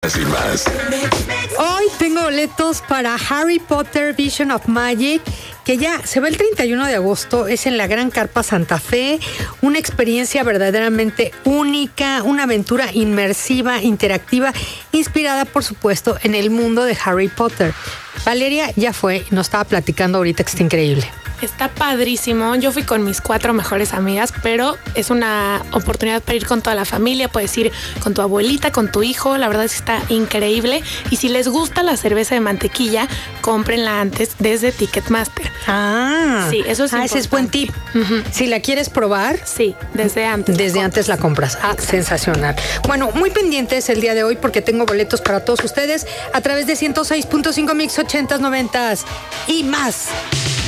y más. Hoy tengo boletos para Harry Potter Vision of Magic, que ya se va el 31 de agosto, es en la Gran Carpa Santa Fe, una experiencia verdaderamente única, una aventura inmersiva, interactiva, inspirada por supuesto en el mundo de Harry Potter. Valeria ya fue, nos estaba platicando ahorita que está increíble. Está padrísimo. Yo fui con mis 4 mejores amigas, pero es una oportunidad para ir con toda la familia. Puedes ir con tu abuelita, con tu hijo. La verdad es que está increíble. Y si les gusta la cerveza de mantequilla, cómprenla antes desde Ticketmaster. Sí, eso es importante. Ese es buen tip. Uh-huh. Si la quieres probar, sí, desde antes. Desde antes la compras. Sensacional. Bueno, muy pendientes el día de hoy porque tengo boletos para todos ustedes a través de 106.5 Mix 80s, 90s y más.